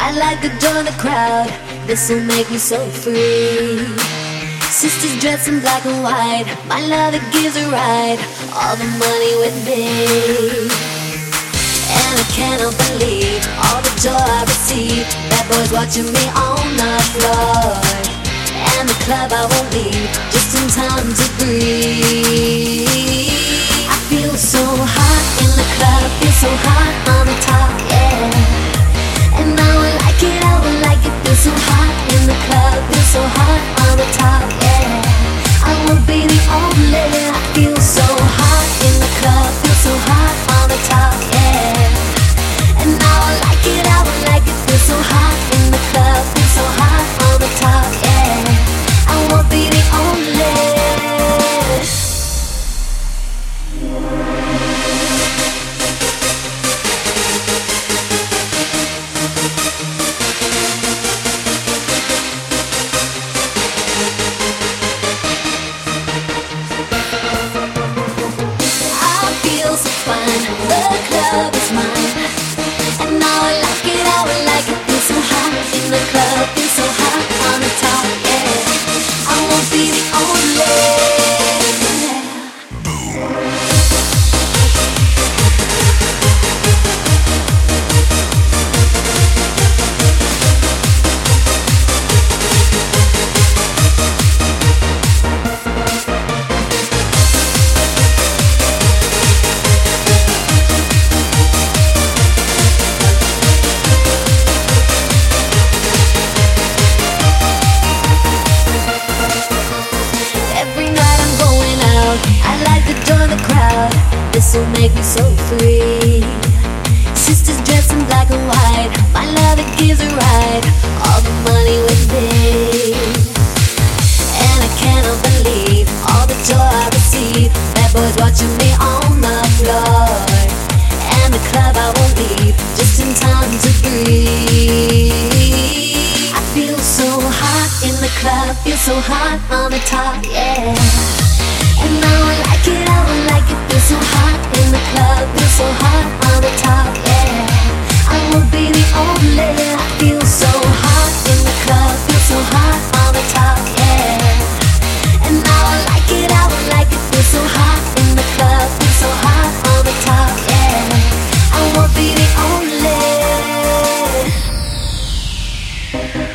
I like to join the crowd, this'll make me so free. Sisters dressed in black and white, my lover gives a ride, all the money with me. And I cannot believe all the joy I receive. Bad boys watching me on the floor, and the club I won't leave, just in time to breathe. I feel so hot in the club, feel so hot on the top, yeah. And now I like it, I will like it, feel so hot in the club, feel so hot on the top, yeah. I won't be the only, I feel so hot in the club, feel so hot on the top, yeah. And now I like it, I will like it, feel so hot in the club, feel so hot on the top, yeah. I won't be the only. The club is mine, and now I like it, I will like it, feel so hot in the club, feel so hot on the top, yeah. I won't be the only. This'll make me so free. Sisters dressed in black and white, my lover gives a ride, all the money with me. And I cannot believe all the joy I receive. Bad boys watching me on the floor, and the club I won't leave, just in time to breathe. I feel so hot in the club, feel so hot on the top, yeah. And now I like it, I will like it, feel so hot in the club, feel so hot on the top, yeah. I won't be the only, I feel so hot in the club, feel so hot on the top, yeah. And now I like it, I will like it, feel so hot in the club, feel so hot on the top, yeah. I won't be the only.